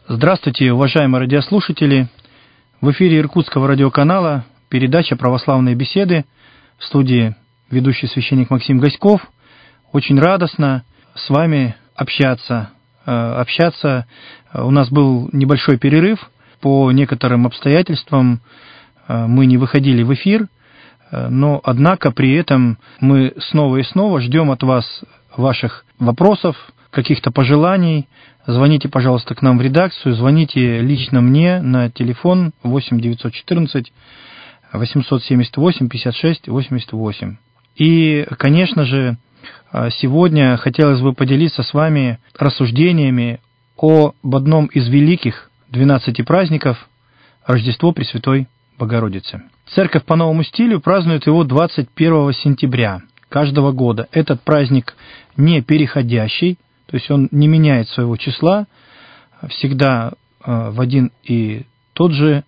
Здравствуйте, уважаемые радиослушатели! В эфире Иркутского радиоканала передача «Православные беседы», в студии ведущий священник Максим Гаськов. Очень радостно с вами общаться. У нас был небольшой перерыв. По некоторым обстоятельствам мы не выходили в эфир, но, однако, при этом мы снова и снова ждем от вас ваших вопросов, каких-то пожеланий. Звоните, пожалуйста, к нам в редакцию, звоните лично мне на телефон 8 914 878 56 88. И, конечно же, сегодня хотелось бы поделиться с вами рассуждениями об одном из великих 12 праздников – Рождество Пресвятой Богородицы. Церковь по новому стилю празднует его 21 сентября каждого года. Этот праздник не переходящий, то есть он не меняет своего числа, всегда в один и тот же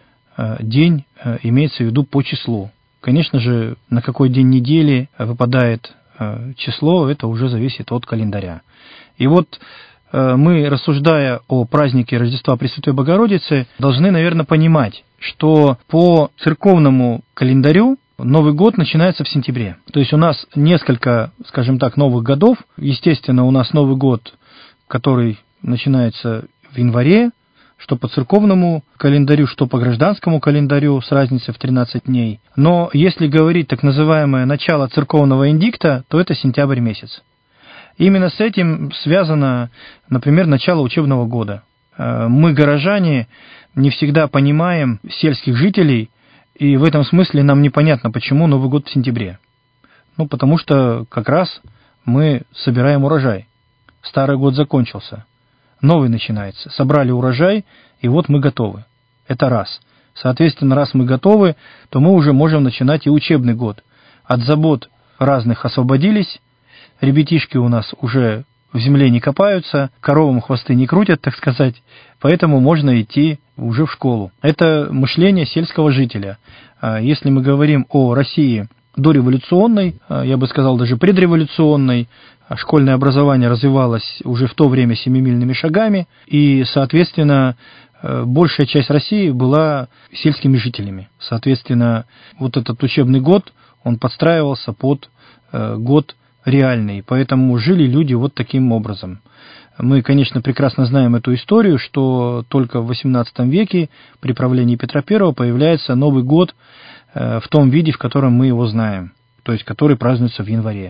день имеется в виду по числу. Конечно же, на какой день недели выпадает число, это уже зависит от календаря. И вот мы, рассуждая о празднике Рождества Пресвятой Богородицы, должны, наверное, понимать, что по церковному календарю Новый год начинается в сентябре. То есть у нас несколько, скажем так, новых годов. Естественно, у нас Новый год, который начинается в январе, что по церковному календарю, что по гражданскому календарю, с разницей в 13 дней. Но если говорить так называемое начало церковного индикта, то это сентябрь месяц. Именно с этим связано, например, начало учебного года. Мы, горожане, не всегда понимаем сельских жителей, и в этом смысле нам непонятно, почему Новый год в сентябре. Потому что как раз мы собираем урожай. Старый год закончился, новый начинается. Собрали урожай, и вот мы готовы. Это раз. Соответственно, раз мы готовы, то мы уже можем начинать и учебный год. От забот разных освободились, ребятишки у нас уже в земле не копаются, коровам хвосты не крутят, так сказать, поэтому можно идти уже в школу. Это мышление сельского жителя. Если мы говорим о России дореволюционной, я бы сказал даже предреволюционной, школьное образование развивалось уже в то время семимильными шагами, и, соответственно, большая часть России была сельскими жителями. Соответственно, вот этот учебный год, он подстраивался под год реальный, поэтому жили люди вот таким образом. Мы, конечно, прекрасно знаем эту историю, что только в XVIII веке при правлении Петра I появляется Новый год в том виде, в котором мы его знаем, то есть который празднуется в январе.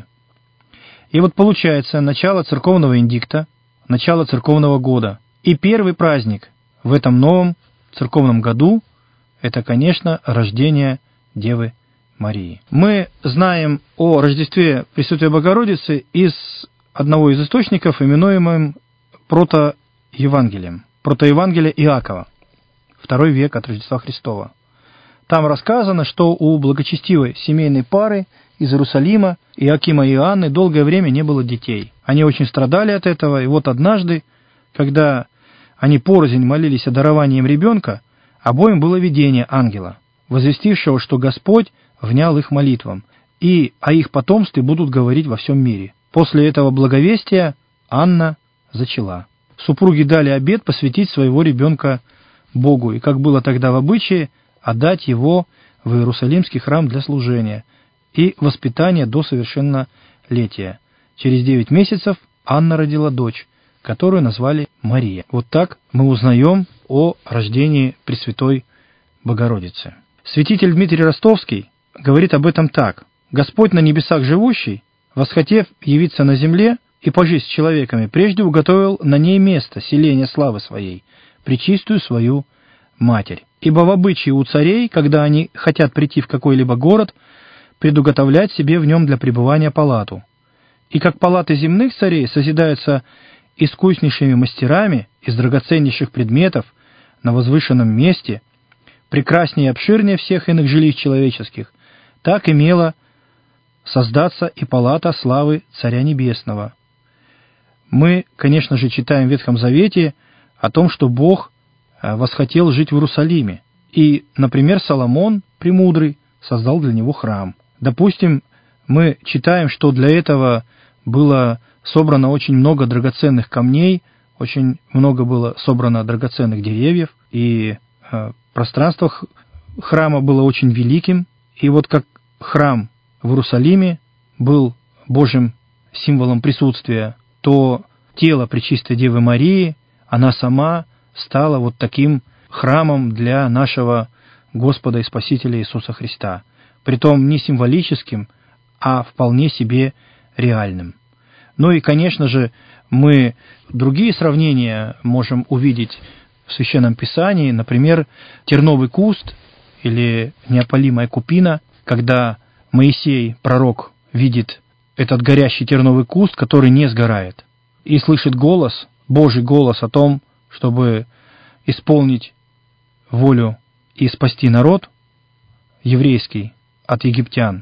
И вот получается начало церковного индикта, начало церковного года. И первый праздник в этом новом церковном году – это, конечно, рождение Девы Марии. Мы знаем о Рождестве Пресвятой Богородицы из одного из источников, именуемым протоевангелием. Протоевангелие Иакова, 2 век от Рождества Христова. Там рассказано, что у благочестивой семейной пары из Иерусалима, Иоакима и Иоанны, долгое время не было детей. Они очень страдали от этого, и вот однажды, когда они порознь молились о даровании им ребенка, обоим было видение ангела, возвестившего, что Господь внял их молитвам, и о их потомстве будут говорить во всем мире. После этого благовестия Анна зачала. Супруги дали обет посвятить своего ребенка Богу, и, как было тогда в обычае, отдать его в Иерусалимский храм для служения и воспитания до совершеннолетия. Через 9 месяцев Анна родила дочь, которую назвали Мария. Вот так мы узнаем о рождении Пресвятой Богородицы. Святитель Дмитрий Ростовский говорит об этом так. «Господь на небесах живущий, восхотев явиться на земле и пожить с человеками, прежде уготовил на ней место селения славы своей, пречистую свою Матерь. Ибо в обычае у царей, когда они хотят прийти в какой-либо город, предуготовлять себе в нем для пребывания палату. И как палаты земных царей созидаются искуснейшими мастерами из драгоценнейших предметов на возвышенном месте, прекраснее и обширнее всех иных жилищ человеческих, так имела создаться и палата славы Царя Небесного». Мы, конечно же, читаем в Ветхом Завете о том, что Бог восхотел жить в Иерусалиме. И, например, Соломон, премудрый, создал для него храм. Допустим, мы читаем, что для этого было собрано очень много драгоценных камней очень много было собрано драгоценных деревьев, и пространство храма было очень великим. И вот как храм в Иерусалиме был Божьим символом присутствия, то тело Пречистой Девы Марии, она сама стала вот таким храмом для нашего Господа и Спасителя Иисуса Христа. Притом не символическим, а вполне себе реальным. Ну и, конечно же, мы другие сравнения можем увидеть в Священном Писании, например, терновый куст или неопалимая купина, когда Моисей, пророк, видит этот горящий терновый куст, который не сгорает, и слышит голос, Божий голос о том, чтобы исполнить волю и спасти народ еврейский от египтян,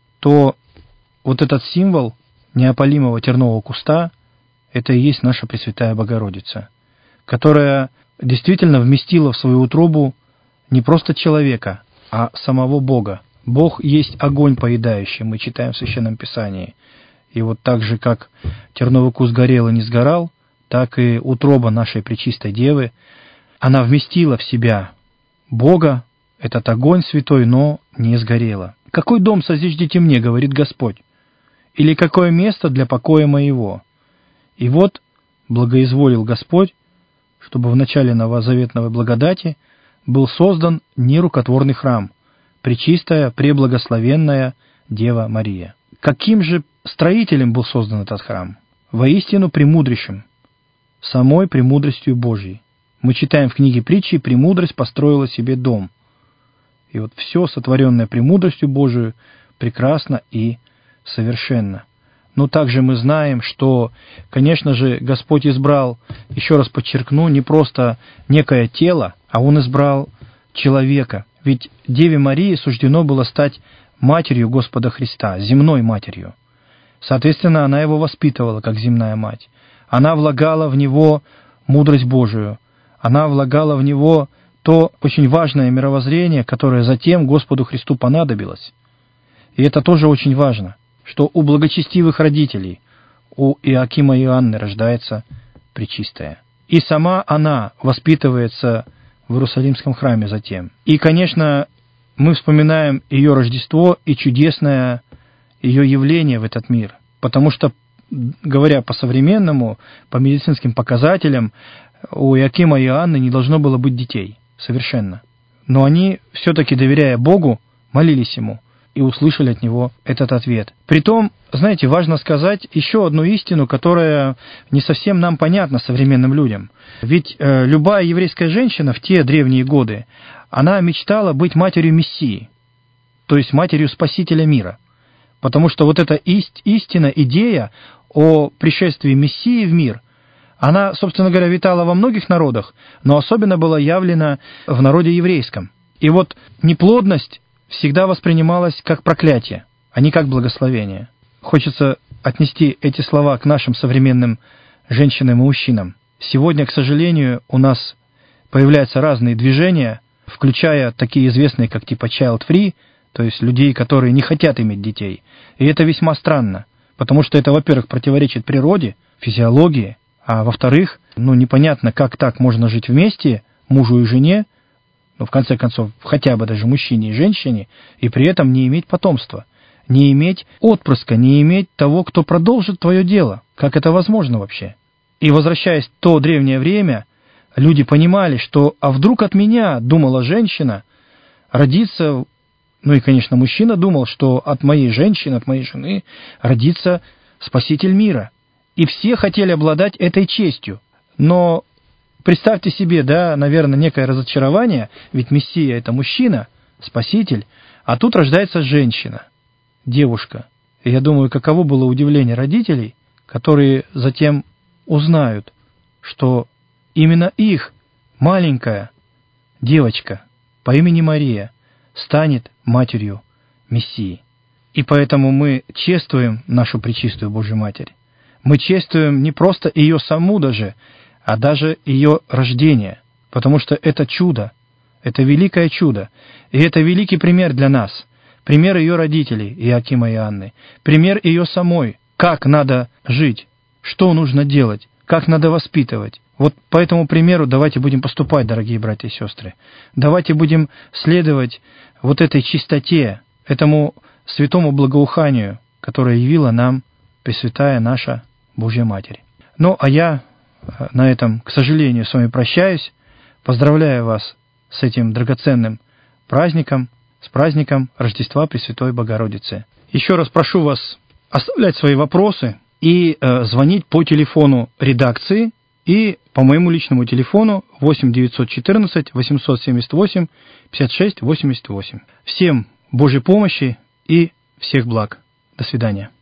то вот этот символ неопалимого тернового куста — это и есть наша Пресвятая Богородица, которая действительно вместила в свою утробу не просто человека, а самого Бога. Бог есть огонь поедающий, мы читаем в Священном Писании. И вот так же, как терновый куст горел и не сгорал, так и утроба нашей Пречистой Девы, она вместила в себя Бога, этот огонь святой, но не сгорела. «Какой дом созиждите мне, — говорит Господь, — или какое место для покоя моего? И вот благоизволил Господь, чтобы в начале новозаветной благодати был создан нерукотворный храм, Пречистая, Преблагословенная Дева Мария». Каким же строителем был создан этот храм? Воистину премудрейшим, самой премудростью Божьей. Мы читаем в книге Притчи: «Премудрость построила себе дом». И вот все, сотворенное премудростью Божией, прекрасно и совершенно. Но также мы знаем, что, конечно же, Господь избрал, еще раз подчеркну, не просто некое тело, а Он избрал человека. Ведь Деве Марии суждено было стать матерью Господа Христа, земной матерью. Соответственно, она его воспитывала, как земная мать. Она влагала в него мудрость Божию. Она влагала в него то очень важное мировоззрение, которое затем Господу Христу понадобилось. И это тоже очень важно, что у благочестивых родителей, у Иоакима и Анны, рождается Пречистая. И сама она воспитывается в Иерусалимском храме затем. И, конечно, мы вспоминаем ее Рождество и чудесное ее явление в этот мир, потому что, говоря по-современному, по медицинским показателям, у Иоакима и Анны не должно было быть детей, совершенно. Но они, все-таки доверяя Богу, молились Ему и услышали от Него этот ответ. Притом, знаете, важно сказать еще одну истину, которая не совсем нам понятна современным людям. Ведь любая еврейская женщина в те древние годы, она мечтала быть матерью Мессии, то есть матерью Спасителя мира. Потому что вот эта истина, идея о пришествии Мессии в мир, она, собственно говоря, витала во многих народах, но особенно была явлена в народе еврейском. И вот неплодность всегда воспринималась как проклятие, а не как благословение. Хочется отнести эти слова к нашим современным женщинам и мужчинам. Сегодня, к сожалению, у нас появляются разные движения, включая такие известные, как типа child-free, то есть людей, которые не хотят иметь детей. И это весьма странно, потому что это, во-первых, противоречит природе, физиологии, а во-вторых, непонятно, как так можно жить вместе, мужу и жене, в конце концов, хотя бы даже мужчине и женщине, и при этом не иметь потомства, не иметь отпрыска, не иметь того, кто продолжит твое дело. Как это возможно вообще? И возвращаясь в то древнее время, люди понимали, что «а вдруг от меня, — думала женщина, — родится...» и, конечно, мужчина думал, что от моей женщины, от моей жены родится Спаситель мира. И все хотели обладать этой честью. Но представьте себе, наверное, некое разочарование, ведь Мессия — это мужчина, Спаситель, а тут рождается женщина, девушка. И я думаю, каково было удивление родителей, которые затем узнают, что именно их маленькая девочка по имени Мария станет матерью Мессии. И поэтому мы чествуем нашу Пречистую Божью Матерь. Мы чествуем не просто ее саму даже, а даже ее рождение, потому что это чудо, это великое чудо, и это великий пример для нас, пример ее родителей, Иоакима и Анны, пример ее самой, как надо жить, что нужно делать, как надо воспитывать. Вот по этому примеру давайте будем поступать, дорогие братья и сестры. Давайте будем следовать вот этой чистоте, этому святому благоуханию, которое явила нам Пресвятая наша Божья Матерь. Ну, а я на этом, к сожалению, с вами прощаюсь. Поздравляю вас с этим драгоценным праздником, с праздником Рождества Пресвятой Богородицы. Еще раз прошу вас оставлять свои вопросы и звонить по телефону редакции и по моему личному телефону 8 914 878 56 88. Всем Божьей помощи и всех благ. До свидания.